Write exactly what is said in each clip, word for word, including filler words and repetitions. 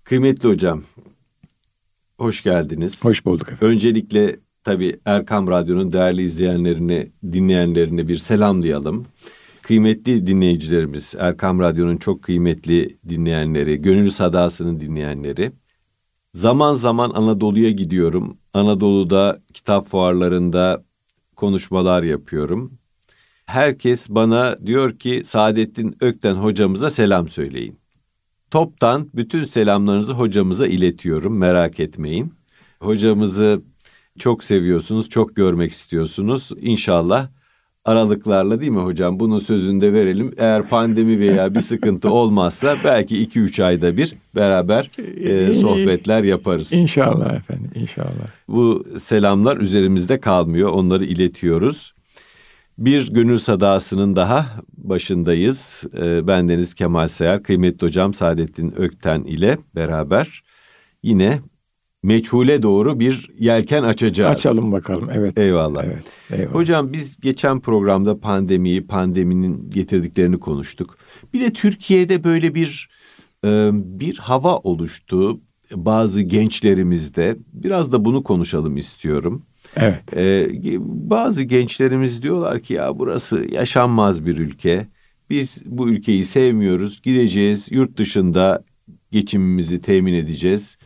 Kıymetli hocam, hoş geldiniz. Hoş bulduk efendim. Öncelikle tabii Erkam Radyo'nun değerli izleyenlerini, dinleyenlerini bir selamlayalım. Kıymetli dinleyicilerimiz, Erkam Radyo'nun çok kıymetli dinleyenleri, Gönül Sadası'nın dinleyenleri. Zaman zaman Anadolu'ya gidiyorum. Anadolu'da kitap fuarlarında konuşmalar yapıyorum. Herkes bana diyor ki Saadettin Ökten hocamıza selam söyleyin. Toptan bütün selamlarınızı hocamıza iletiyorum, merak etmeyin. Hocamızı çok seviyorsunuz, çok görmek istiyorsunuz. İnşallah aralıklarla, değil mi hocam? Bunun sözünü de verelim. Eğer pandemi veya bir sıkıntı olmazsa belki iki üç ayda bir beraber e, sohbetler yaparız. İnşallah efendim, inşallah. Bu selamlar üzerimizde kalmıyor, onları iletiyoruz. Bir Gönül Sadası'nın daha başındayız. E, bendeniz Kemal Sayar, kıymetli hocam Saadettin Ökten ile beraber yine meçhule doğru bir yelken açacağız. Açalım bakalım, evet. Eyvallah. Evet, eyvallah. Hocam biz geçen programda pandemiyi, pandeminin getirdiklerini konuştuk. Bir de Türkiye'de böyle bir e, bir hava oluştu bazı gençlerimizde. Biraz da bunu konuşalım istiyorum. Evet. Ee, bazı gençlerimiz diyorlar ki ya burası yaşanmaz bir ülke. Biz bu ülkeyi sevmiyoruz. Gideceğiz, yurt dışında geçimimizi temin edeceğiz.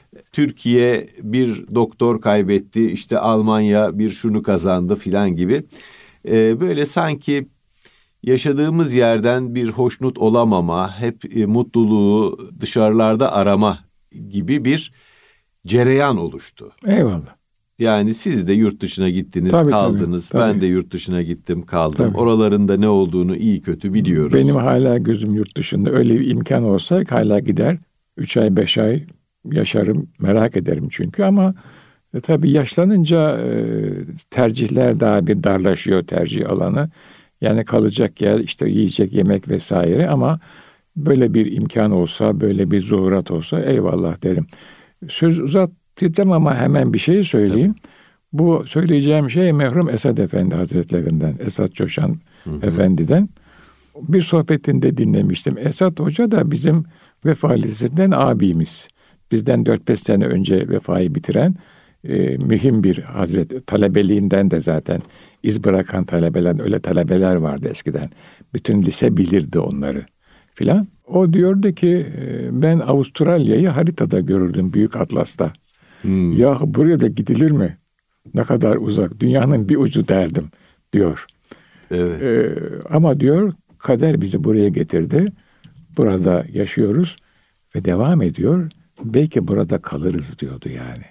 Türkiye bir doktor kaybetti, işte Almanya bir şunu kazandı filan gibi. Ee, böyle sanki yaşadığımız yerden bir hoşnut olamama, hep e, mutluluğu dışarılarda arama gibi bir cereyan oluştu. Eyvallah. Yani siz de yurt dışına gittiniz, Tabii, kaldınız. tabii, tabii. Ben de yurt dışına gittim, kaldım. Tabii. Oralarında ne olduğunu iyi kötü biliyoruz. Benim hala gözüm yurt dışında. Öyle bir imkan olsa hala gider. Üç ay, beş ay yaşarım. Merak ederim çünkü ama e, tabii yaşlanınca e, tercihler daha bir darlaşıyor, tercih alanı. Yani kalacak yer, işte yiyecek, yemek vesaire ama böyle bir imkan olsa, böyle bir zuhurat olsa eyvallah derim. Söz uzatacağım ama hemen bir şey söyleyeyim. Tabii. Bu söyleyeceğim şey merhum Esad Efendi Hazretlerinden, Esad Coşan hı hı. Efendi'den. Bir sohbetinde dinlemiştim. Esad Hoca da bizim Vefa Lisesi'nden abimiz. Bizden dört beş sene önce vefayı bitiren e, mühim bir hazret. Talebeliğinden de zaten iz bırakan talebeler, öyle talebeler vardı eskiden. Bütün lise bilirdi onları filan. O diyordu ki ben Avustralya'yı haritada görürdüm Büyük Atlas'ta. Hmm. Ya buraya da gidilir mi? Ne kadar uzak. Dünyanın bir ucu derdim diyor. Evet. Ee, ama diyor kader bizi buraya getirdi. Burada yaşıyoruz ve devam ediyor. Belki burada kalırız diyordu yani.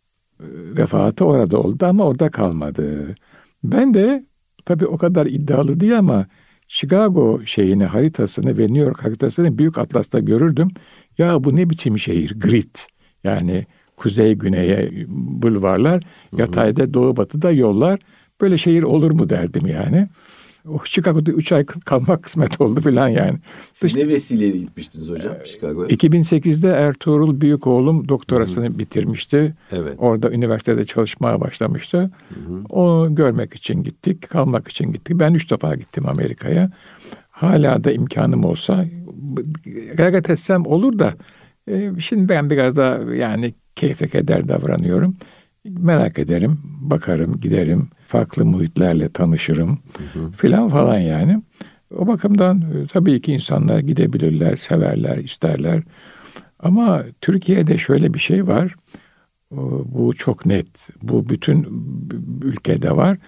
Vefatı orada oldu ama orada kalmadı. Ben de tabii o kadar iddialı değil ama Chicago şeyini, haritasını ve New York haritasını Büyük Atlas'ta görürdüm. Ya bu ne biçim şehir? Grid. Yani kuzey güneye bulvarlar, hı hı. Yatayda doğu batıda yollar. Böyle şehir olur mu derdim yani. Oh, Chicago'da üç ay kalmak kısmet oldu falan yani. Siz ne vesileyle gitmiştiniz hocam Chicago'ya? iki bin sekizde Ertuğrul büyükoğlum doktorasını hı. bitirmişti. Evet. Orada üniversitede çalışmaya başlamıştı. Hı hı. Onu görmek için gittik, kalmak için gittik. Ben üç defa gittim Amerika'ya. Hala da imkanım olsa gayret etsem olur da e, şimdi ben biraz da yani keyfe keder davranıyorum. Merak ederim, bakarım, giderim, farklı muhitlerle tanışırım hı hı. filan falan yani. O bakımdan tabii ki insanlar gidebilirler, severler, isterler. Ama Türkiye'de şöyle bir şey var. Bu çok net. Bu bütün ülkede var.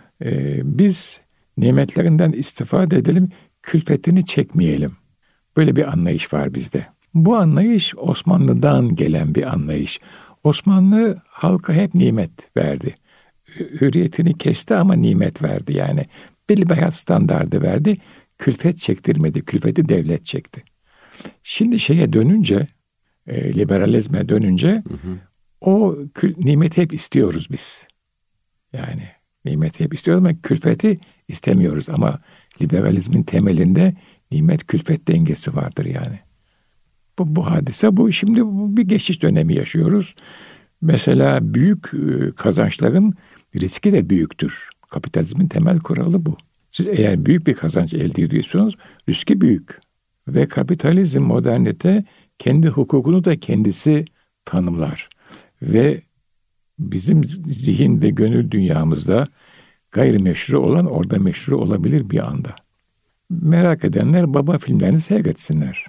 Biz nimetlerinden istifade edelim, külfetini çekmeyelim. Böyle bir anlayış var bizde. Bu anlayış Osmanlı'dan gelen bir anlayış. Osmanlı halka hep nimet verdi. Hürriyetini kesti ama nimet verdi yani. Belli bir hayat standardı verdi. Külfet çektirmedi. Külfeti devlet çekti. Şimdi şeye dönünce, e, liberalizme dönünce hı hı. o kül, nimeti hep istiyoruz biz. Yani nimeti hep istiyoruz ama külfeti istemiyoruz. Ama liberalizmin temelinde nimet külfet dengesi vardır yani. Bu, bu hadise bu. Şimdi bu bir geçiş dönemi yaşıyoruz. Mesela büyük kazançların riski de büyüktür. Kapitalizmin temel kuralı bu. Siz eğer büyük bir kazanç elde ediyorsunuz, riski büyük. Ve kapitalizm, modernite kendi hukukunu da kendisi tanımlar. Ve bizim zihin ve gönül dünyamızda gayrimeşru olan orada meşru olabilir bir anda. Merak edenler baba filmlerini seyretsinler.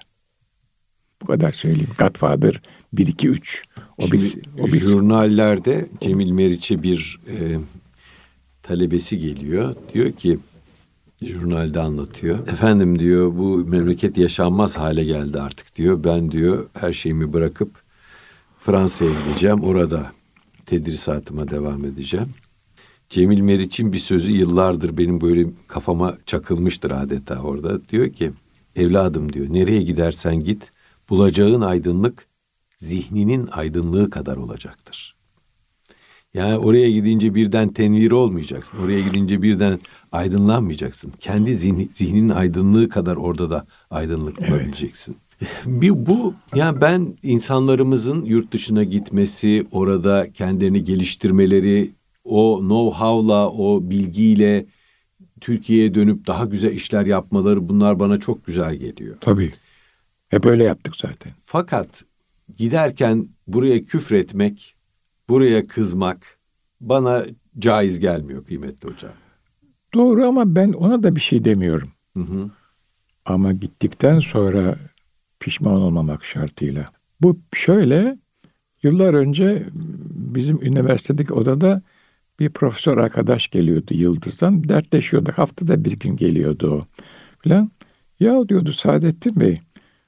Bu kadar söyleyeyim. Godfather bir, iki, üç. O Şimdi, biz, o biz. Jurnallerde Cemil Meriç'e bir e, talebesi geliyor. Diyor ki, jurnalde anlatıyor. Efendim diyor, bu memleket yaşanmaz hale geldi artık diyor. Ben diyor her şeyimi bırakıp Fransa'ya gideceğim. Orada tedrisatıma devam edeceğim. Cemil Meriç'in bir sözü yıllardır benim böyle kafama çakılmıştır adeta orada. Diyor ki, evladım diyor, nereye gidersen git, bulacağın aydınlık zihninin aydınlığı kadar olacaktır. Yani oraya gidince birden tenvir olmayacaksın. Oraya gidince birden aydınlanmayacaksın. Kendi zihni, zihninin aydınlığı kadar orada da aydınlık bulabileceksin. Evet. Bir, bu yani ben insanlarımızın yurt dışına gitmesi, orada kendilerini geliştirmeleri, o know-how'la, o bilgiyle Türkiye'ye dönüp daha güzel işler yapmaları, bunlar bana çok güzel geliyor. Tabii. Hep öyle yaptık zaten. Fakat giderken buraya küfretmek, buraya kızmak bana caiz gelmiyor kıymetli hocam. Doğru ama ben ona da bir şey demiyorum. Hı hı. Ama gittikten sonra pişman olmamak şartıyla. Bu şöyle, yıllar önce bizim üniversitedeki odada bir profesör arkadaş geliyordu Yıldız'dan. Dertleşiyorduk. Haftada bir gün geliyordu o falan. Ya diyordu Saadettin Bey,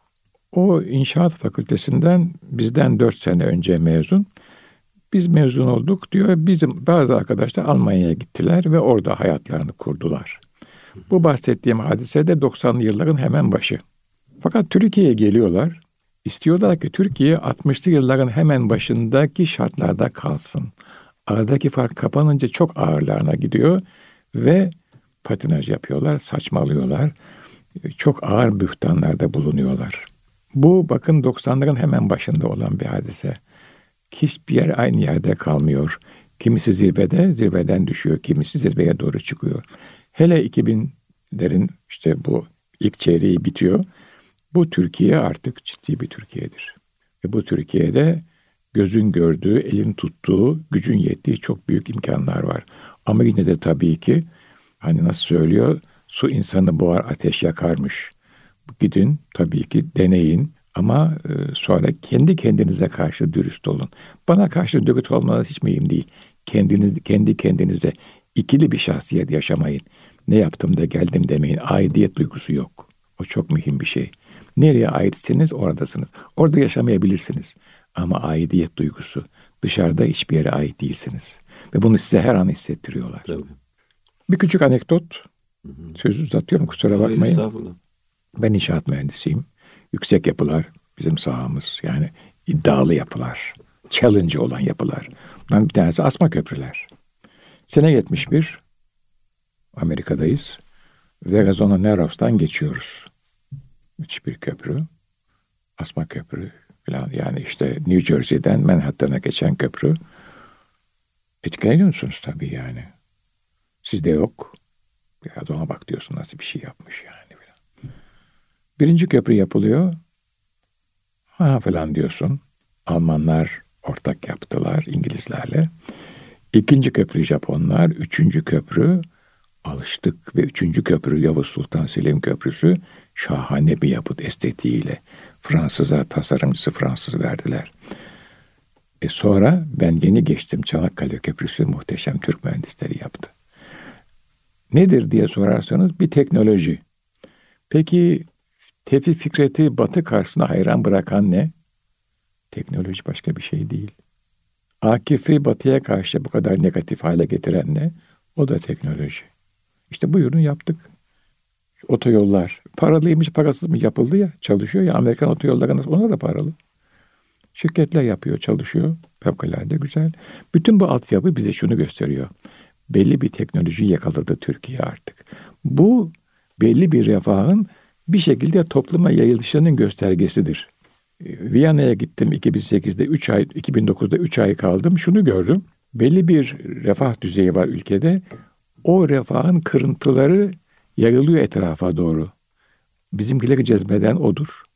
o inşaat fakültesinden bizden dört sene önce mezun. Biz mezun olduk diyor. Bizim bazı arkadaşlar Almanya'ya gittiler ve orada hayatlarını kurdular. Bu bahsettiğim hadise de doksanlı yılların hemen başı. Fakat Türkiye'ye geliyorlar. İstiyorlar ki Türkiye altmışlı yılların hemen başındaki şartlarda kalsın. Aradaki fark kapanınca çok ağırlarına gidiyor ve patinaj yapıyorlar, saçmalıyorlar. Çok ağır bühtanlarda bulunuyorlar. Bu bakın doksanların hemen başında olan bir hadise. Hiçbir yer aynı yerde kalmıyor. Kimisi zirvede, zirveden düşüyor. Kimisi zirveye doğru çıkıyor. Hele iki binlerin işte bu ilk çeyreği bitiyor. Bu Türkiye artık ciddi bir Türkiye'dir. Ve bu Türkiye'de gözün gördüğü, elin tuttuğu, gücün yettiği çok büyük imkanlar var. Ama yine de tabii ki hani nasıl söylüyor, su insanı boğar, ateş yakarmış. Gidin tabii ki deneyin ama sonra kendi kendinize karşı dürüst olun. Bana karşı dürüst olmanız hiç mühim değil. Kendiniz, kendi kendinize ikili bir şahsiyet yaşamayın. Ne yaptım da geldim demeyin. Aidiyet duygusu yok. O çok mühim bir şey. Nereye aitseniz oradasınız. Orada yaşamayabilirsiniz. Ama aidiyet duygusu. Dışarıda hiçbir yere ait değilsiniz. Ve bunu size her an hissettiriyorlar. Tabii. Bir küçük anekdot. Hı hı. Sözü uzatıyorum, kusura bakmayın. Hayır, ben inşaat mühendisiyim. Yüksek yapılar bizim sahamız. Yani iddialı yapılar. Challenge olan yapılar. Bundan bir tanesi asma köprüler. Sene yetmiş bir Amerika'dayız. Arizona Narrows'tan geçiyoruz. Hiçbir köprü. Asma köprü falan. Yani işte New Jersey'den Manhattan'a geçen köprü. Etkileniyor musunuz tabii yani? Sizde yok. Ya ona bak diyorsun, nasıl bir şey yapmış yani. Falan. Birinci köprü yapılıyor. Ha falan diyorsun. Almanlar ortak yaptılar İngilizlerle. İkinci köprü Japonlar. Üçüncü köprü alıştık ve üçüncü köprü Yavuz Sultan Selim Köprüsü şahane bir yapıt estetiğiyle. Fransız'a tasarımcısı Fransız verdiler. E sonra ben yeni geçtim, Çanakkale Köprüsü muhteşem Türk mühendisleri yaptı. Nedir diye sorarsanız bir teknoloji. Peki Tevfik Fikret'i Batı karşısına hayran bırakan ne? Teknoloji, başka bir şey değil. Akif'i Batı'ya karşı bu kadar negatif hale getiren ne? O da teknoloji. İşte buyurun yaptık. Otoyollar paralıymış, parasız mı yapıldı ya, çalışıyor ya. Amerikan otoyolları ona da paralı. Şirketler yapıyor, çalışıyor. Fevkalade güzel. Bütün bu altyapı bize şunu gösteriyor. Belli bir teknolojiyi yakaladı Türkiye artık. Bu belli bir refahın bir şekilde topluma yayılışının göstergesidir. Viyana'ya gittim iki bin sekizde üç ay, iki bin dokuzda üç ay kaldım. Şunu gördüm. Belli bir refah düzeyi var ülkede. O refahın kırıntıları yayılıyor etrafa doğru. Bizimkileri cezbeden odur.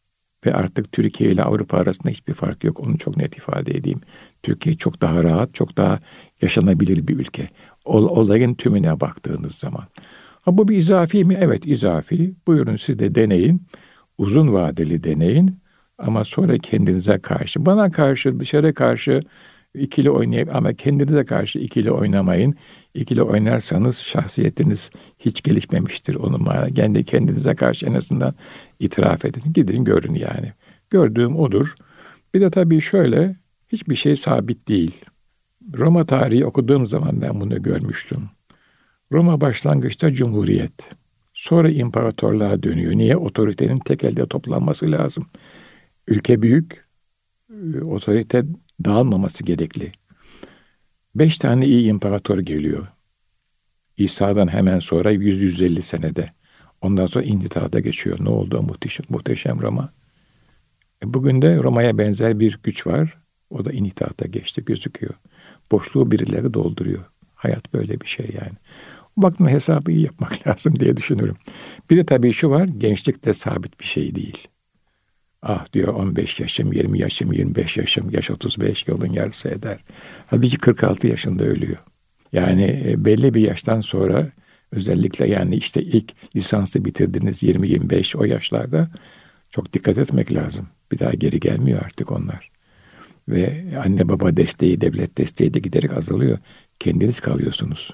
Ve artık Türkiye ile Avrupa arasında hiçbir fark yok. Onu çok net ifade edeyim. Türkiye çok daha rahat, çok daha yaşanabilir bir ülke. Ol, olayın tümüne baktığınız zaman. Ha, bu bir izafi mi? Evet, izafi. Buyurun siz de deneyin. Uzun vadeli deneyin. Ama sonra kendinize karşı, bana karşı, dışarı karşı ikili oynayıp ama kendinize karşı ikili oynamayın. İkili oynarsanız şahsiyetiniz hiç gelişmemiştir. Onun manasında kendi kendinize karşı en azından itiraf edin. Gidin görün yani. Gördüğüm odur. Bir de tabii şöyle, hiçbir şey sabit değil. Roma tarihi okuduğum zaman ben bunu görmüştüm. Roma başlangıçta cumhuriyet. Sonra imparatorluğa dönüyor. Niye? Otoritenin tek elde toplanması lazım. Ülke büyük, otorite dağılmaması gerekli. Beş tane iyi imparator geliyor. İsa'dan hemen sonra yüz yüz elli senede. Ondan sonra intihata geçiyor. Ne oldu o muhteşem, muhteşem Roma? E bugün de Roma'ya benzer bir güç var. O da intihata geçti gözüküyor. Boşluğu birileri dolduruyor. Hayat böyle bir şey yani. O bakımdan hesabı iyi yapmak lazım diye düşünüyorum. Bir de tabii şu var, gençlik de sabit bir şey değil. Ah diyor on beş yaşım, yirmi yaşım, yirmi beş yaşım, yaş otuz beş yolun yarısı eder. Halbuki kırk altı yaşında ölüyor. Yani belli bir yaştan sonra özellikle yani işte ilk lisansı bitirdiniz yirmi yirmi beş o yaşlarda çok dikkat etmek lazım. Bir daha geri gelmiyor artık onlar. Ve anne baba desteği, devlet desteği de giderek azalıyor. Kendiniz kalıyorsunuz.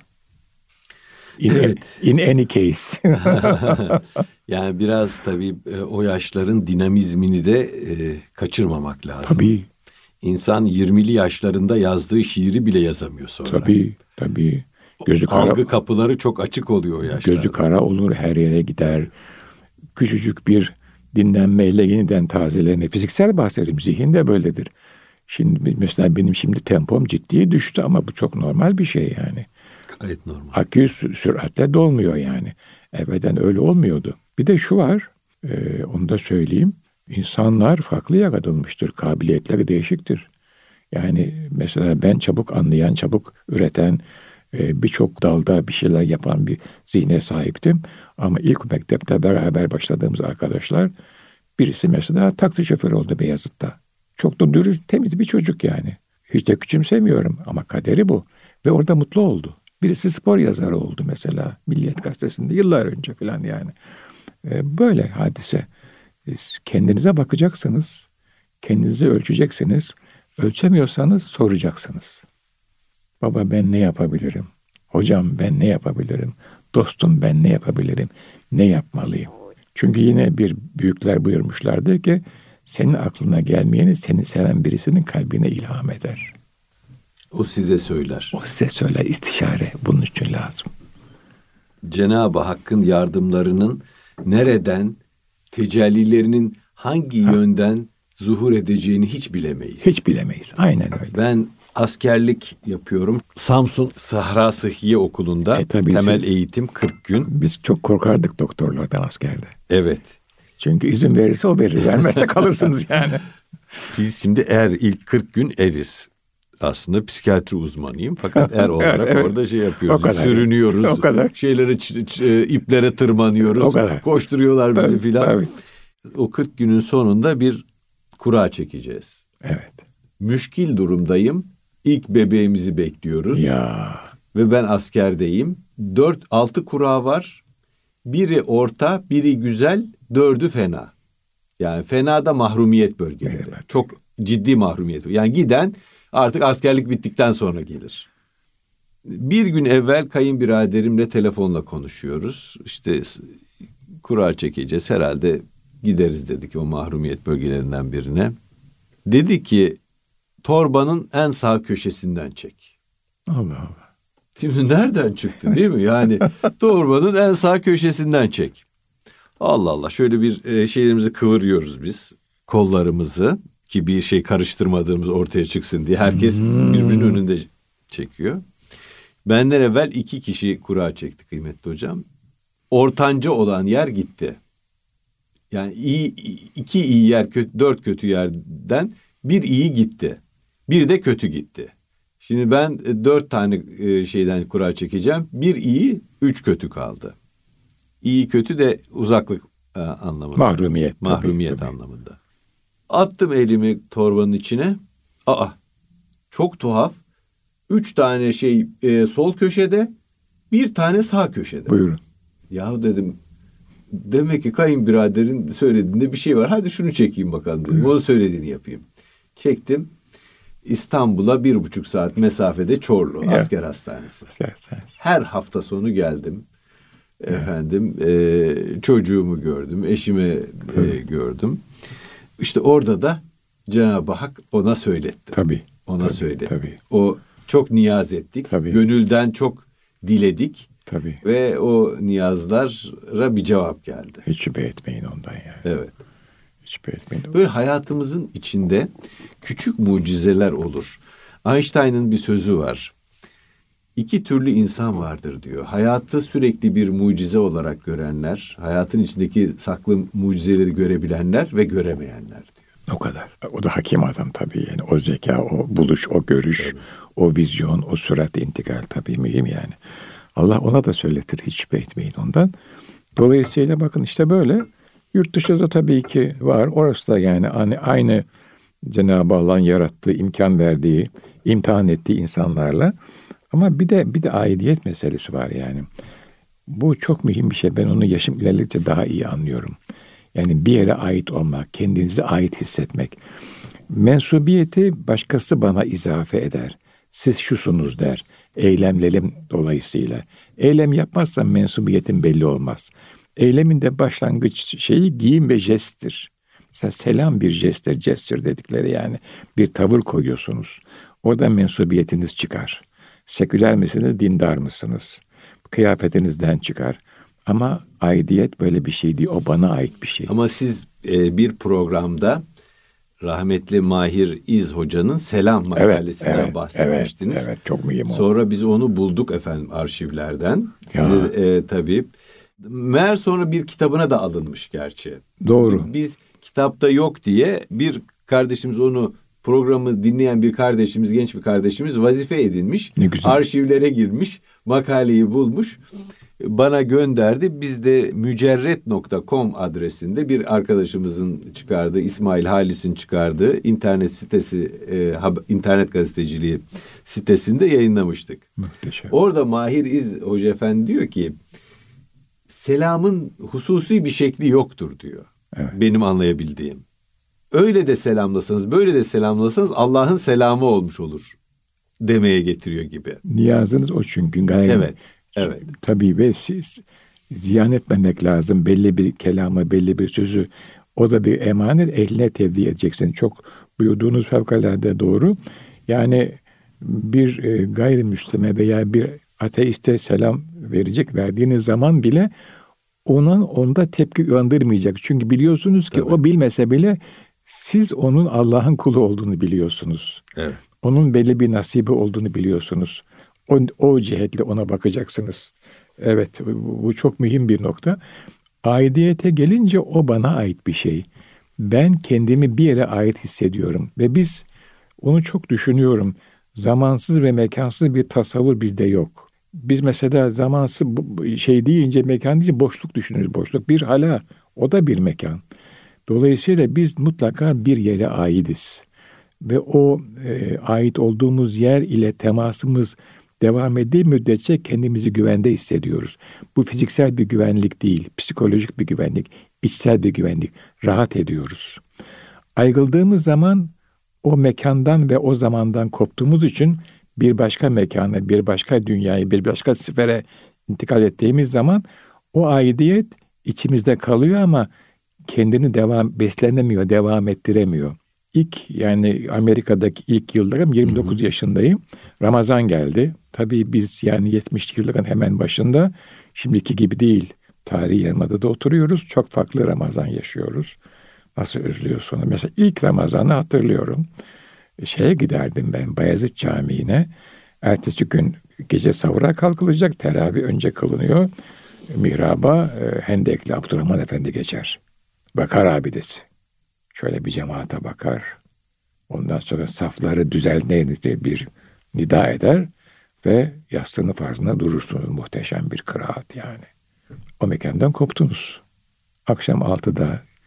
In, evet. in any case. Yani biraz tabii o yaşların dinamizmini de e, kaçırmamak lazım. Tabii. İnsan yirmili yaşlarında yazdığı şiiri bile yazamıyor sonra. Tabii, tabii. Gözü kara, algı kapıları çok açık oluyor o yaşlarda. Gözü kara olur, her yere gider. Küçücük bir dinlenmeyle yeniden tazelenir. Fiziksel bahsediyorum, zihin de böyledir. Şimdi mesela benim şimdi tempom ciddi düştü ama bu çok normal bir şey yani. Gayet normal. Akü sü- süratle dolmuyor yani. Evvelden öyle olmuyordu. Bir de şu var, e, onu da söyleyeyim. İnsanlar farklı yaratılmıştır. Kabiliyetleri değişiktir. Yani mesela ben çabuk anlayan, çabuk üreten, e, birçok dalda bir şeyler yapan bir zihne sahiptim. Ama ilk mektepte beraber başladığımız arkadaşlar, birisi mesela taksi şoförü oldu Beyazıt'ta. Çok da dürüst, temiz bir çocuk yani. Hiç de küçümsemiyorum ama kaderi bu. Ve orada mutlu oldu. Birisi spor yazarı oldu mesela Milliyet Gazetesi'nde yıllar önce falan yani. Ee, böyle hadise. Kendinize bakacaksınız. Kendinizi ölçeceksiniz. Ölçemiyorsanız soracaksınız. Baba ben ne yapabilirim? Hocam ben ne yapabilirim? Dostum ben ne yapabilirim? Ne yapmalıyım? Çünkü yine bir büyükler buyurmuşlardı ki senin aklına gelmeyeni seni seven birisinin kalbine ilham eder. O size söyler. O size söyler, istişare bunun için lazım. Cenab-ı Hakk'ın yardımlarının nereden, tecellilerinin hangi ha. yönden zuhur edeceğini hiç bilemeyiz. Hiç bilemeyiz, aynen öyle. Ben askerlik yapıyorum. Samsun Sahra Sıhhiye Okulu'nda e, temel siz, eğitim kırk gün. Biz çok korkardık doktorlardan askerde. Evet. Çünkü izin verirse o verir, vermezse kalırsınız yani. Biz şimdi er ilk kırk gün eriz. Aslında psikiyatri uzmanıyım fakat er olarak evet, orada şey yapıyoruz. O kadar. Sürünüyoruz. O kadar. Şeylere ç- ç- iplere tırmanıyoruz. O kadar. Koşturuyorlar bizi tabii, filan. Tabii. O kırk günün sonunda bir kura çekeceğiz. Evet. Müşkil durumdayım. İlk bebeğimizi bekliyoruz. Ya. Ve ben askerdeyim. Dört, altı kura var. Biri orta, biri güzel, dördü fena. Yani fena da mahrumiyet bölgeleri. Evet. Çok ciddi mahrumiyet. Yani giden artık askerlik bittikten sonra gelir. Bir gün evvel kayınbiraderimle telefonla konuşuyoruz. İşte kura çekeceğiz. Herhalde gideriz dedik o mahrumiyet bölgelerinden birine. Dedi ki torbanın en sağ köşesinden çek. Allah Allah. Şimdi nereden çıktı değil mi? Yani torbanın en sağ köşesinden çek. Allah Allah, şöyle bir e, şeylerimizi kıvırıyoruz biz. Kollarımızı ki bir şey karıştırmadığımız ortaya çıksın diye herkes hmm. birbirinin önünde çekiyor. Benden evvel iki kişi kura çekti kıymetli hocam. Ortanca olan yer gitti. Yani iyi, iki iyi yer, kötü, dört kötü yerden bir iyi gitti. Bir de kötü gitti. Şimdi ben dört tane şeyden kura çekeceğim. Bir iyi, üç kötü kaldı. İyi kötü de uzaklık anlamında. Mahrumiyet. Mahrumiyet tabii, anlamında. Attım elimi torbanın içine. Aa, çok tuhaf. Üç tane şey e, sol köşede, bir tane sağ köşede. Buyurun. Ya dedim, demek ki kayınbiraderin söylediğinde bir şey var. Hadi şunu çekeyim bakalım dedim. Onun söylediğini yapayım. Çektim. İstanbul'a bir buçuk saat mesafede Çorlu ya. Asker hastanesi. Asker hastanesi. Her hafta sonu geldim. Ya. Efendim e, çocuğumu gördüm. Eşimi e, gördüm. İşte orada da Cenab-ı Hak ona söyletti. Tabii. Ona tabii, söyledi. Tabii. O çok niyaz ettik. Tabii. Gönülden çok diledik. Tabii. Ve o niyazlara bir cevap geldi. Hiç şüphe etmeyin ondan yani. Evet. Hiç şüphe etmeyin. Böyle hayatımızın içinde küçük mucizeler olur. Einstein'ın bir sözü var. İki türlü insan vardır diyor. Hayatı sürekli bir mucize olarak görenler, hayatın içindeki saklı mucizeleri görebilenler ve göremeyenler diyor. O kadar. O da hakim adam tabii yani. O zeka, o buluş, o görüş, tabii. O vizyon, o sürat intikal tabii mühim yani. Allah ona da söyletir. Hiç şüphe etmeyin ondan. Dolayısıyla bakın işte böyle. Yurt dışı da tabii ki var. Orası da yani hani aynı Cenab-ı Allah'ın yarattığı, imkan verdiği, imtihan ettiği insanlarla. Ama bir de bir de aidiyet meselesi var yani. Bu çok mühim bir şey. Ben onu yaşım ilerledikçe daha iyi anlıyorum. Yani bir yere ait olmak, kendinize ait hissetmek. Mensubiyeti başkası bana izafe eder. Siz şusunuz der. Eylemlerim dolayısıyla. Eylem yapmazsam mensubiyetim belli olmaz. Eylemin de başlangıç şeyi giyim ve jesttir. Mesela selam bir jesttir, jesttir dedikleri yani. Bir tavır koyuyorsunuz. Orada mensubiyetiniz çıkar. Seküler misiniz, dindar mısınız? Kıyafetinizden çıkar. Ama aidiyet böyle bir şey değil. O bana ait bir şey. Ama siz e, bir programda rahmetli Mahir İz Hoca'nın selam makalesinden evet, evet, bahsetmiştiniz. Evet, evet, çok mühim. Sonra biz onu bulduk efendim arşivlerden. Sizi e, tabii. Meğer sonra bir kitabına da alınmış gerçi. Doğru. Biz kitapta yok diye bir kardeşimiz onu programı dinleyen bir kardeşimiz, genç bir kardeşimiz vazife edinmiş. Arşivlere girmiş, makaleyi bulmuş. Bana gönderdi. Biz de mücerret nokta com adresinde bir arkadaşımızın çıkardığı, İsmail Halis'in çıkardığı internet sitesi, e, internet gazeteciliği sitesinde yayınlamıştık. Muhteşem. Orada Mahir İz Hoca Efendi diyor ki, selamın hususi bir şekli yoktur diyor. Evet. Benim anlayabildiğim. Öyle de selamlasanız, böyle de selamlasanız Allah'ın selamı olmuş olur demeye getiriyor gibi. Niyazınız o çünkü. Gayet. Evet. Evet. Tabii ve siz ziyan etmemek lazım. Belli bir kelamı, belli bir sözü. O da bir emanet, ehline tevdi edeceksin. Çok buyurduğunuz fevkalade doğru. Yani bir e, gayrimüslime veya bir ateiste selam verecek verdiğiniz zaman bile onun onda tepki uyandırmayacak. Çünkü biliyorsunuz ki tabii. O bilmese bile siz onun Allah'ın kulu olduğunu biliyorsunuz. Evet. Onun belli bir nasibi olduğunu biliyorsunuz. O, o cihetle ona bakacaksınız. Evet, bu, bu çok mühim bir nokta. Aidiyete gelince o bana ait bir şey. Ben kendimi bir yere ait hissediyorum. Ve biz onu çok düşünüyorum. Zamansız ve mekansız bir tasavvur bizde yok. Biz mesela zamansız şey deyince, mekan deyince boşluk düşünürüz. Boşluk bir hala, o da bir mekan. Dolayısıyla biz mutlaka bir yere aitiz. Ve o e, ait olduğumuz yer ile temasımız devam ettiği müddetçe kendimizi güvende hissediyoruz. Bu fiziksel bir güvenlik değil, psikolojik bir güvenlik, içsel bir güvenlik. Rahat ediyoruz. Ayrıldığımız zaman o mekandan ve o zamandan koptuğumuz için bir başka mekana, bir başka dünyaya, bir başka sfere intikal ettiğimiz zaman o aidiyet içimizde kalıyor ama kendini devam beslenemiyor, devam ettiremiyor. İlk yani Amerika'daki ilk yıllarım yirmi dokuz hı hı. yaşındayım. Ramazan geldi. Tabii biz yani yetmişli yılların hemen başında şimdiki gibi değil. Tarihi Yarımada'da oturuyoruz. Çok farklı Ramazan yaşıyoruz. Nasıl özlüyorsun? Mesela ilk Ramazan'ı hatırlıyorum. Şeye giderdim ben Bayezid Camii'ne. Ertesi gün gece sahura kalkılacak. Teravih önce kılınıyor. Mihraba e, Hendekli Abdurrahman Efendi geçer. Bakar abidesi. Şöyle bir cemaate bakar. Ondan sonra safları düzenleyince bir nida eder ve yastığını farzına durursunuz. Muhteşem bir kıraat yani. O mekandan koptunuz. Akşam altıda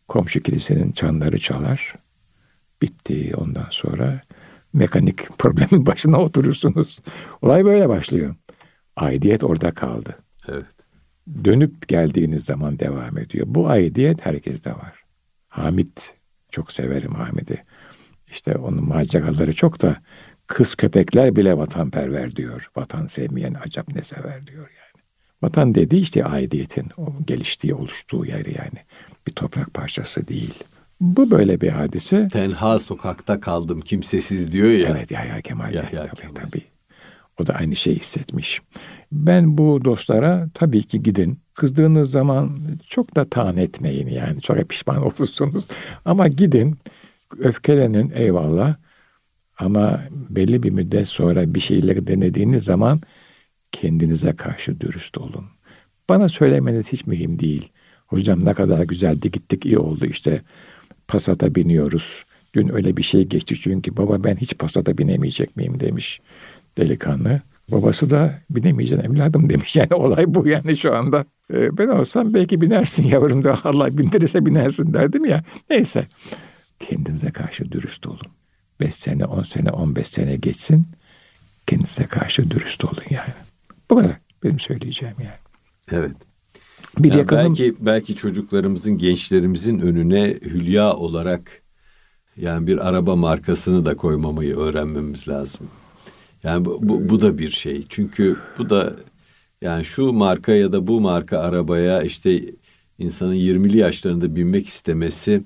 Komşu kilisenin çanları çalar. Bitti, ondan sonra mekanik problemin başına oturursunuz. Olay böyle başlıyor. Aidiyet orada kaldı. Evet. Dönüp geldiğiniz zaman devam ediyor. Bu aidiyet herkeste var. Hamit, çok severim Hamit'i. İşte onun maceraları çok da, kız köpekler bile vatanperver diyor. Vatan sevmeyen acap ne sever diyor yani. Vatan dediği işte aidiyetin o geliştiği, oluştuğu yer yani. Bir toprak parçası değil. Bu böyle bir hadise. Tenha sokakta kaldım kimsesiz diyor ya. Evet, Yahya Kemal. Yahya tabii, Kemal. tabii. O da aynı şeyi hissetmiş. Ben bu dostlara tabii ki gidin. Kızdığınız zaman çok da taan etmeyin yani. Sonra pişman olursunuz. Ama gidin, öfkelenin, eyvallah. Ama belli bir müddet sonra bir şeyleri denediğiniz zaman kendinize karşı dürüst olun. Bana söylemeniz hiç mühim değil. Hocam ne kadar güzeldi, gittik, iyi oldu işte. Passat'a biniyoruz. Dün öyle bir şey geçti çünkü baba ben hiç Passat'a binemeyecek miyim demiş delikanlı. Babası da binemeyeceksin evladım demiş. Yani olay bu yani şu anda. Ee, ben olsam belki binersin yavrum da Allah bindirirse binersin derdim ya. Neyse. Kendinize karşı dürüst olun. Beş sene, on sene, on beş sene geçsin. Kendinize karşı dürüst olun yani. Bu kadar benim söyleyeceğim yani. Evet. Bir yani yakınım... belki belki çocuklarımızın, gençlerimizin önüne hülya olarak yani bir araba markasını da koymamayı öğrenmemiz lazım. Yani bu, bu, bu da bir şey. Çünkü bu da yani şu marka ya da bu marka arabaya işte insanın yirmili yaşlarında binmek istemesi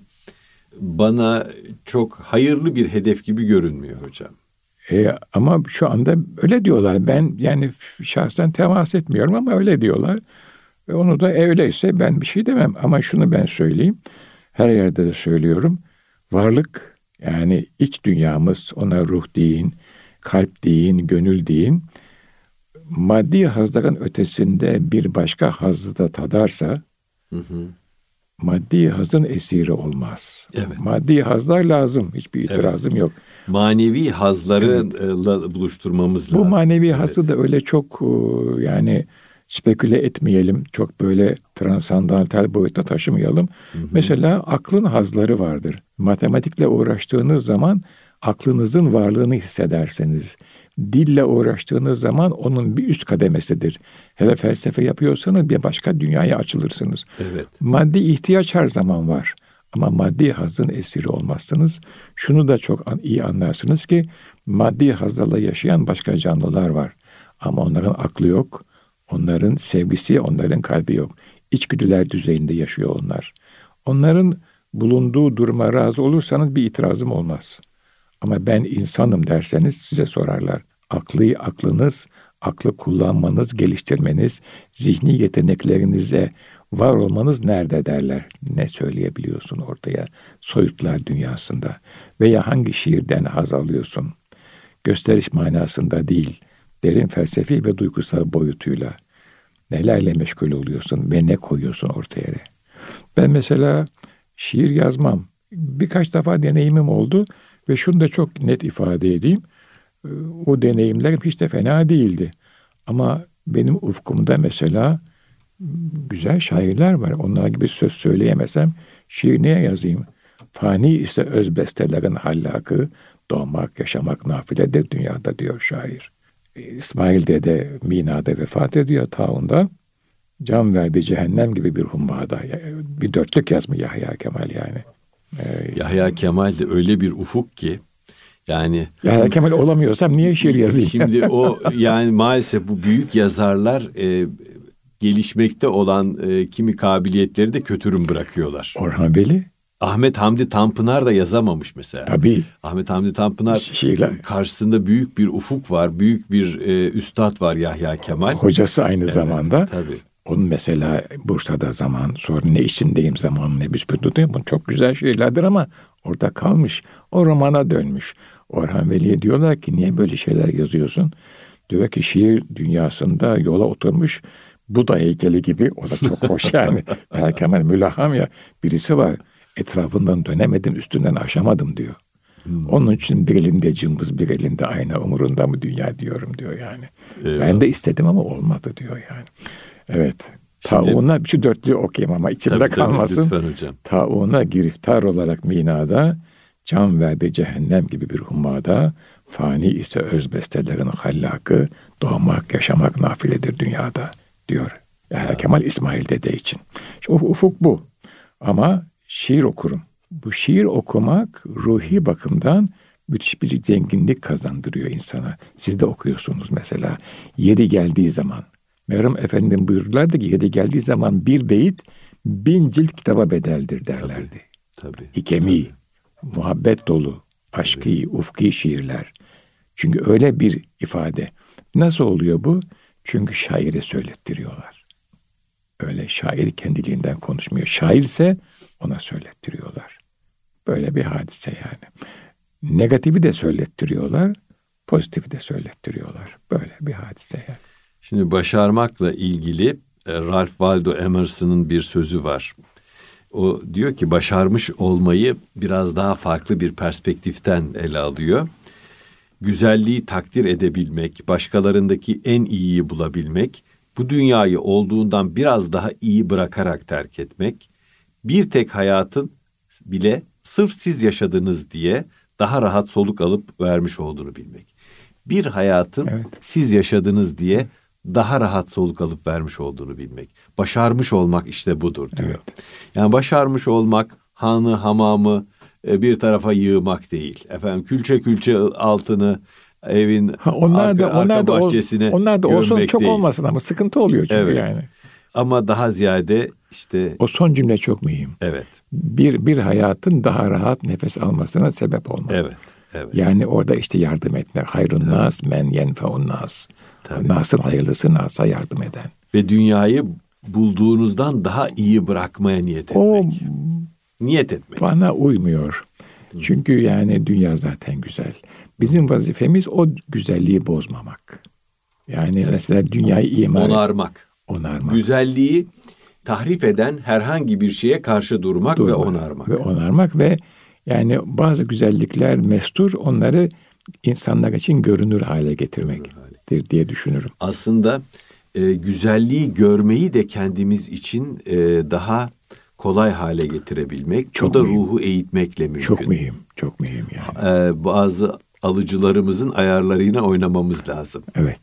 bana çok hayırlı bir hedef gibi görünmüyor hocam. E, ama şu anda öyle diyorlar. Ben yani şahsen temas etmiyorum ama öyle diyorlar. E, onu da e, öyleyse ben bir şey demem. Ama şunu ben söyleyeyim. Her yerde de söylüyorum. Varlık yani iç dünyamız, ona ruh deyin, kalp deyin, gönül deyin. Maddi hazların ötesinde bir başka hazzı da tadarsa hı hı. maddi hazın esiri olmaz. Evet. Maddi hazlar lazım. Hiçbir itirazım evet. yok. Manevi hazlarla evet. buluşturmamız lazım. Bu manevi evet. hazı da öyle çok yani speküle etmeyelim. Çok böyle transandantal boyuta taşımayalım. Hı hı. Mesela aklın hazları vardır. Matematikle uğraştığınız zaman aklınızın varlığını hissederseniz, dille uğraştığınız zaman onun bir üst kademesidir. Hele felsefe yapıyorsanız bir başka dünyaya açılırsınız. Evet. Maddi ihtiyaç her zaman var. Ama maddi hazın esiri olmazsınız. Şunu da çok iyi anlarsınız ki maddi hazlarla yaşayan başka canlılar var. Ama onların aklı yok. Onların sevgisi, onların kalbi yok. İçgüdüler düzeyinde yaşıyor onlar. Onların bulunduğu duruma razı olursanız bir itirazım olmaz. Ama ben insanım derseniz size sorarlar. Aklı, aklınız, aklı kullanmanız, geliştirmeniz, zihni yeteneklerinize var olmanız nerede derler. Ne söyleyebiliyorsun ortaya soyutlar dünyasında veya hangi şiirden haz alıyorsun? Gösteriş manasında değil, derin felsefi ve duygusal boyutuyla nelerle meşgul oluyorsun ve ne koyuyorsun ortaya? Ben mesela şiir yazmam. Birkaç defa deneyimim oldu ve şunu da çok net ifade edeyim. O deneyimlerim hiç de fena değildi. Ama benim ufkumda mesela güzel şairler var. Onlar gibi söz söyleyemesem şiir neye yazayım? Fani ise öz bestelerin hallakı, doğmak, yaşamak nafiledir dünyada diyor şair. İsmail Dede Mina'da vefat ediyor Taun'da. Can verdi cehennem gibi bir hummada. Bir dörtlük yazmış Yahya Kemal yani. Ee, Yahya Kemal de öyle bir ufuk ki yani Yahya Kemal olamıyorsam niye şiir yazayım? Şimdi o yani maalesef bu büyük yazarlar e, gelişmekte olan e, kimi kabiliyetleri de kötürüm bırakıyorlar. Orhan Veli? Ahmet Hamdi Tanpınar da yazamamış mesela. Tabii. Ahmet Hamdi Tanpınar Şiirler. Karşısında büyük bir ufuk var, büyük bir e, üstad var Yahya Kemal. Hocası aynı evet, zamanda. Tabii. Onun mesela Bursa'da zaman, sonra ne içindeyim zaman, ne büsbütüdeyim. Bu çok güzel şeylerdir ama orada kalmış. O romana dönmüş. Orhan Veli'ye diyorlar ki niye böyle şeyler yazıyorsun? Diyor ki şiir dünyasında yola oturmuş Buda heykeli gibi. O da çok hoş yani. Yahya Kemal mülaham ya. Birisi var. Etrafından dönemedim, üstünden aşamadım diyor. Hmm. Onun için bir elinde cımbız, bir elinde ayna, umurunda mı dünya diyorum diyor yani. Evet. Ben de istedim ama olmadı diyor yani. Evet. Tauna şu dörtlüğü okuyayım ama içimde tabii, kalmasın. Tabii, lütfen hocam. Tauna giriftar olarak minada, can verdi cehennem gibi bir hummada, fani ise öz bestelerin hallakı, doğmak, yaşamak nafiledir dünyada diyor. Yahya Kemal İsmail Dede için. Şimdi ufuk bu. Ama şiir okurum. Bu şiir okumak ruhi bakımdan müthiş bir zenginlik kazandırıyor insana. Siz de okuyorsunuz mesela. Yeri geldiği zaman. Meryem Efendim buyururlardı ki yeri geldiği zaman bir beyit bin cilt kitaba bedeldir derlerdi. Tabii. tabii Hikemi, tabii. muhabbet dolu, aşkı, ufki şiirler. Çünkü öyle bir ifade. Nasıl oluyor bu? Çünkü şairi söylettiriyorlar. Öyle şair kendiliğinden konuşmuyor. Şairse ona söylettiriyorlar. Böyle bir hadise yani. Negatifi de söylettiriyorlar, pozitifi de söylettiriyorlar. Böyle bir hadise yani. Şimdi başarmakla ilgili Ralph Waldo Emerson'ın bir sözü var. O diyor ki başarmış olmayı biraz daha farklı bir perspektiften ele alıyor. Güzelliği takdir edebilmek, başkalarındaki en iyiyi bulabilmek, bu dünyayı olduğundan biraz daha iyi bırakarak terk etmek, bir tek hayatın bile sırf siz yaşadınız diye daha rahat soluk alıp vermiş olduğunu bilmek. Bir hayatın evet. siz yaşadınız diye daha rahat soluk alıp vermiş olduğunu bilmek. Başarmış olmak işte budur diyor. Evet. Yani başarmış olmak hanı hamamı bir tarafa yığmak değil. Efendim külçe külçe altını evin ha, onlar arka, da, onlar arka da bahçesine ol, onlar da olsun çok değil. Olmasın ama sıkıntı oluyor çünkü evet. yani. Ama daha ziyade işte o son cümle çok mühim. Evet. Bir bir hayatın daha rahat nefes almasına sebep olmak. Evet. Evet. Yani orada işte yardım etmek. Hayrun Tabii. nas men yenfeun nas. Nasıl hayırlısı nasa yardım eden. Ve dünyayı bulduğunuzdan daha iyi bırakmaya niyet etmek. O niyet etmek. Bana uymuyor. Hı. Çünkü yani dünya zaten güzel. Bizim vazifemiz o güzelliği bozmamak. Yani evet. mesela dünyayı imar onarmak. Onarmak. Güzelliği tahrif eden herhangi bir şeye karşı durmak, durmak ve onarmak. Ve onarmak ve yani bazı güzellikler mestur, onları insanlar için görünür hale getirmektir diye düşünürüm. Aslında e, güzelliği görmeyi de kendimiz için e, daha kolay hale getirebilmek. Çok Bu da mühim. Ruhu eğitmekle mümkün. Çok mühim, çok mühim yani. E, bazı alıcılarımızın ayarlarıyla oynamamız lazım. Evet.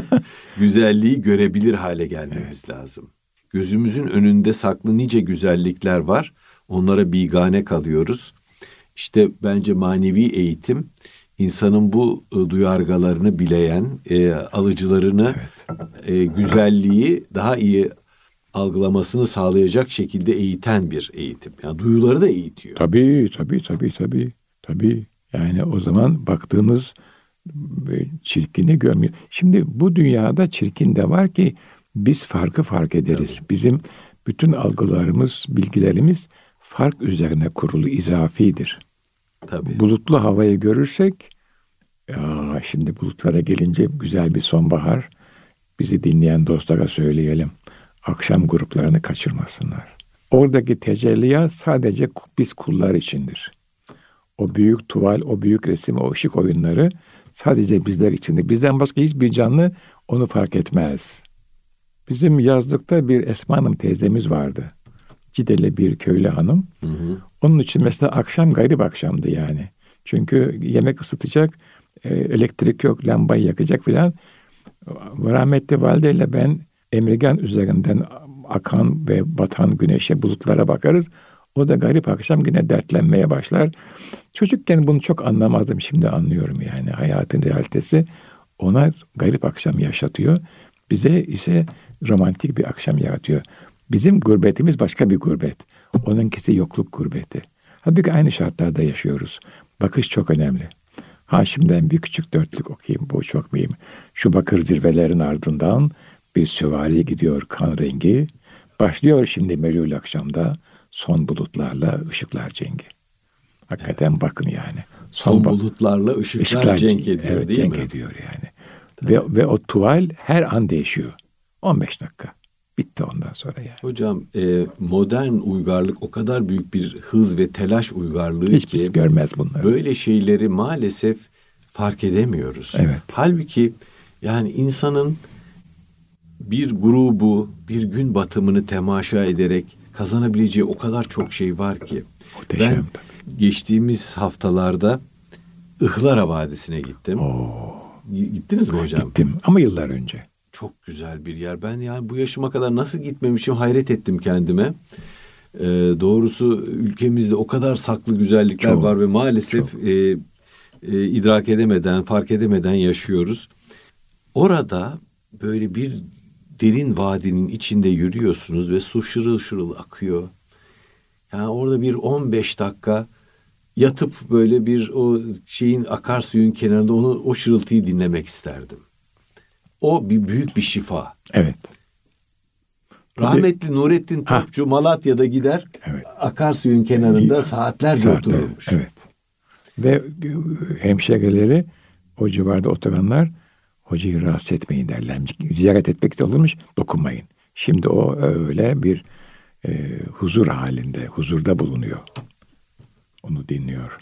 Güzelliği görebilir hale gelmemiz evet. lazım. Gözümüzün önünde saklı nice güzellikler var. Onlara bigane kalıyoruz. İşte bence manevi eğitim insanın bu e, duyargalarını bileyen, e, alıcılarını evet. e, güzelliği daha iyi algılamasını sağlayacak şekilde eğiten bir eğitim. Yani duyuları da eğitiyor. Tabii, tabii, tabii, tabii. Tabii. Yani o zaman baktığımız çirkini görmüyor. Şimdi bu dünyada çirkin de var ki biz farkı fark ederiz. Tabii. Bizim bütün algılarımız, bilgilerimiz fark üzerine kurulu, izafidir. Tabii. Bulutlu havayı görürsek, ya şimdi bulutlara gelince güzel bir sonbahar, bizi dinleyen dostlara söyleyelim. Akşam gruplarını kaçırmasınlar. Oradaki tecelliyat sadece biz kullar içindir. O büyük tuval, o büyük resim, o ışık oyunları sadece bizler içindir. Bizden başka hiçbir canlı onu fark etmez. Bizim yazlıkta bir Esma Hanım teyzemiz vardı. Cideli bir köylü hanım. Hı hı. Onun için mesela akşam garip akşamdı yani. Çünkü yemek ısıtacak, elektrik yok, lambayı yakacak filan. Rahmetli valideyle ben Emirgan üzerinden akan ve batan güneşe, bulutlara bakarız. O da garip akşam yine dertlenmeye başlar. Çocukken bunu çok anlamazdım. Şimdi anlıyorum yani. Hayatın realitesi ona garip akşam yaşatıyor. Bize ise romantik bir akşam yaratıyor. Bizim gurbetimiz başka bir gurbet. Onunkisi yokluk gurbeti. Halbuki aynı şartlarda yaşıyoruz. Bakış çok önemli. Ha şimdiden bir küçük dörtlük okuyayım. Bu çok mühim. Şu bakır zirvelerin ardından bir süvari gidiyor kan rengi. Başlıyor şimdi melul akşamda son bulutlarla ışıklar cengi. Hakikaten evet. Bakın yani. Son, son bulutlarla ışıklar, ışıklar cenk ediyor evet, değil cenk mi? ediyor yani. Ve, ve o tuval her an değişiyor. on beş dakika. Bitti ondan sonra yani. Hocam e, modern uygarlık o kadar büyük bir hız ve telaş uygarlığı hiç ki biz görmez bunları. Böyle şeyleri maalesef fark edemiyoruz. Evet. Halbuki yani insanın bir grubu, bir gün batımını temaşa ederek kazanabileceği o kadar çok şey var ki. Muhteşem, ben tabii. geçtiğimiz haftalarda Ihlara Vadisi'ne gittim. Oo. Gittiniz mi hocam? Gittim ama yıllar önce. Çok güzel bir yer. Ben yani bu yaşıma kadar nasıl gitmemişim hayret ettim kendime. Ee, doğrusu ülkemizde o kadar saklı güzellikler çok var ve maalesef e, e, idrak edemeden, fark edemeden yaşıyoruz. Orada böyle bir derin vadinin içinde yürüyorsunuz ve su şırıl şırıl akıyor. Yani orada bir on beş dakika yatıp böyle bir o şeyin akarsuyun kenarında onu o şırıltıyı dinlemek isterdim. O bir büyük bir şifa. Evet. Rahmetli Nurettin Topçu ha. Malatya'da gider. Evet. Akarsuyun kenarında saatlerce Saatler, otururmuş. Evet. Ve hemşehrileri o civarda oturanlar hocayı rahatsız etmeyin derler. Ziyaret etmek istiyorlarmış, dokunmayın. Şimdi o öyle bir e, huzur halinde, huzurda bulunuyor. Onu dinliyor.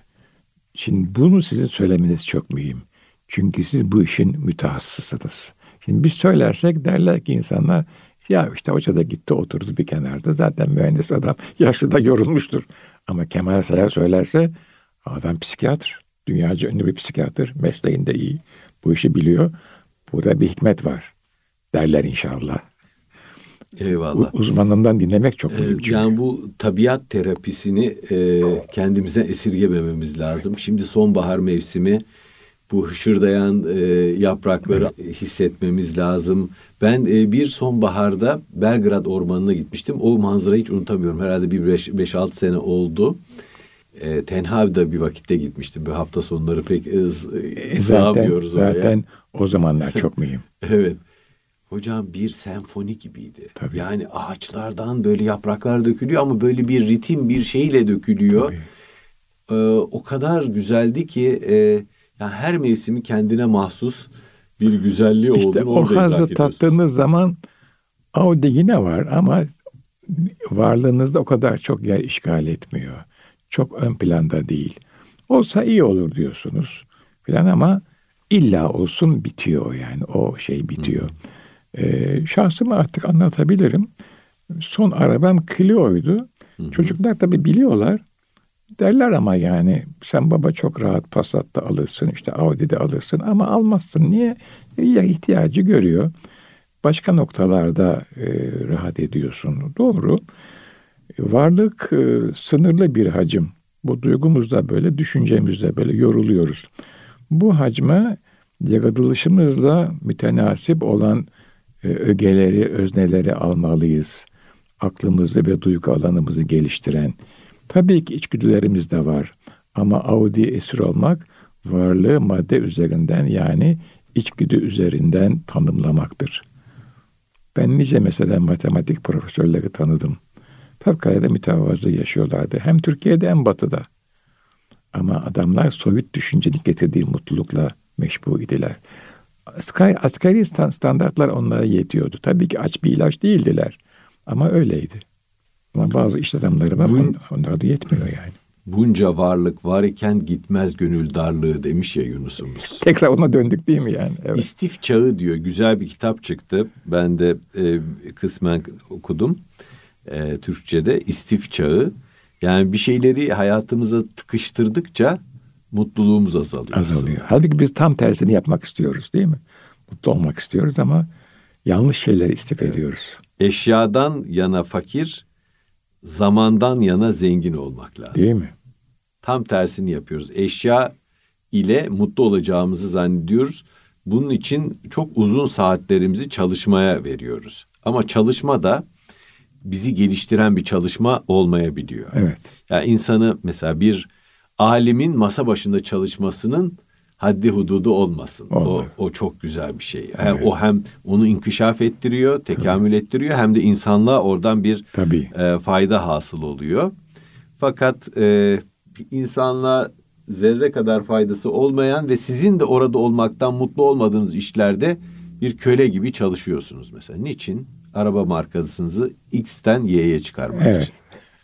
Şimdi bunu sizin söylemeniz çok mühim. Çünkü siz bu işin mütehassısınız. Şimdi biz söylersek derler ki insanlar, ya işte hoca da gitti oturdu bir kenarda. Zaten mühendis adam yaşlı da yorulmuştur. Ama Kemal Sayar söylerse adam psikiyatr. Dünyaca ünlü bir psikiyatr. Mesleğinde iyi. Bu işi biliyor. Burada bir hikmet var derler inşallah. Eyvallah. Uzmanından dinlemek çok mühim. Ee, yani bu tabiat terapisini e, kendimizden esirgemememiz lazım. Şimdi sonbahar mevsimi, bu hışırdayan e, yaprakları evet. hissetmemiz lazım. Ben e, bir sonbaharda Belgrad Ormanı'na gitmiştim. O manzarayı hiç unutamıyorum. Herhalde bir beş altı sene oldu. E, tenha da bir vakitte gitmiştim. Bir hafta sonları pek e, sığamıyoruz zaten, oraya. Zaten o zamanlar çok mühim. Evet. Hocam bir senfoni gibiydi. Tabii. Yani ağaçlardan böyle yapraklar dökülüyor ama böyle bir ritim bir şeyle dökülüyor. Ee, o kadar güzeldi ki e, yani her mevsimi kendine mahsus bir güzelliği olduğunu İşte orada o hazzı tattığınız zaman Audi yine var ama varlığınızda o kadar çok yer işgal etmiyor. Çok ön planda değil. Olsa iyi olur diyorsunuz filan ama illa olsun bitiyor yani o şey bitiyor. Hı. Ee, şahsımı artık anlatabilirim. Son arabam Clio'ydu. Hı hı. Çocuklar tabii biliyorlar. Derler ama yani sen baba çok rahat Passat'ta alırsın, işte Audi'de alırsın ama almazsın. Niye? Ya ihtiyacı görüyor. Başka noktalarda e, rahat ediyorsun. Doğru. Varlık e, sınırlı bir hacim. Bu duygumuzda böyle, düşüncemizde böyle yoruluyoruz. Bu hacme yaratılışımızla mütenasip olan ögeleri, özneleri almalıyız. Aklımızı ve duygu alanımızı geliştiren. Tabii ki içgüdülerimiz de var. Ama Audi esir olmak varlığı madde üzerinden yani içgüdü üzerinden tanımlamaktır. Ben nice mesela matematik profesörleri tanıdım. Fevkalade mütevazı yaşıyorlardı. Hem Türkiye'de hem Batı'da. Ama adamlar Sovyet düşüncenin getirdiği mutlulukla meşbu idiler. Asgari standartlar onlara yetiyordu. Tabii ki aç bir ilaç değildiler. Ama öyleydi. Ama bazı iş adamları var, Bun, onlara da yetmiyor yani. Bunca varlık var iken gitmez gönül darlığı demiş ya Yunus'umuz. Tekrar ona döndük değil mi yani? Evet. İstif Çağı diyor. Güzel bir kitap çıktı. Ben de e, kısmen okudum. E, Türkçe'de İstif Çağı. Yani bir şeyleri hayatımıza tıkıştırdıkça mutluluğumuz azalıyor. Azalıyor. Halbuki biz tam tersini yapmak istiyoruz değil mi? Mutlu olmak istiyoruz ama yanlış şeyleri istif evet. ediyoruz. Eşyadan yana fakir, zamandan yana zengin olmak lazım. Değil mi? Tam tersini yapıyoruz. Eşya ile mutlu olacağımızı zannediyoruz. Bunun için çok uzun saatlerimizi çalışmaya veriyoruz. Ama çalışma da bizi geliştiren bir çalışma olmayabiliyor. Evet. Yani insanı mesela bir alimin masa başında çalışmasının haddi hududu olmasın. O, o çok güzel bir şey. Yani evet. O hem onu inkişaf ettiriyor, tekamül Tabii. ettiriyor hem de insanlığa oradan bir e, fayda hasıl oluyor. Fakat e, insanlığa zerre kadar faydası olmayan ve sizin de orada olmaktan mutlu olmadığınız işlerde bir köle gibi çalışıyorsunuz mesela. Niçin? Araba markasınızı X'ten Y'ye çıkarmak evet. için.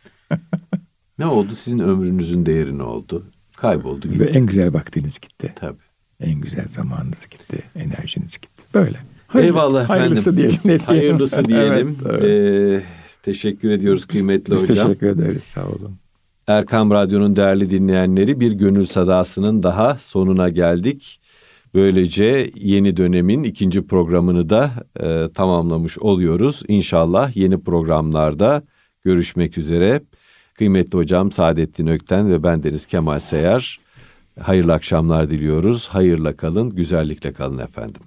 Ne oldu? Sizin ömrünüzün değeri ne oldu? Kayboldu gibi. Ve en güzel vaktiniz gitti. Tabii. En güzel zamanınız gitti. Enerjiniz gitti. Böyle. Eyvallah efendim. Hayırlısı diyelim. Ne diyelim? Hayırlısı diyelim. Evet, evet. Ee, teşekkür ediyoruz kıymetli Biz hocam. teşekkür ederiz. Sağ olun. Erkam Radyo'nun değerli dinleyenleri, bir Gönül Sadası'nın daha sonuna geldik. Böylece yeni dönemin ikinci programını da e, tamamlamış oluyoruz. İnşallah yeni programlarda görüşmek üzere. Kıymetli hocam Saadettin Ökten ve bendeniz Kemal Seyar. Hayırlı akşamlar diliyoruz. Hayırla kalın, güzellikle kalın efendim.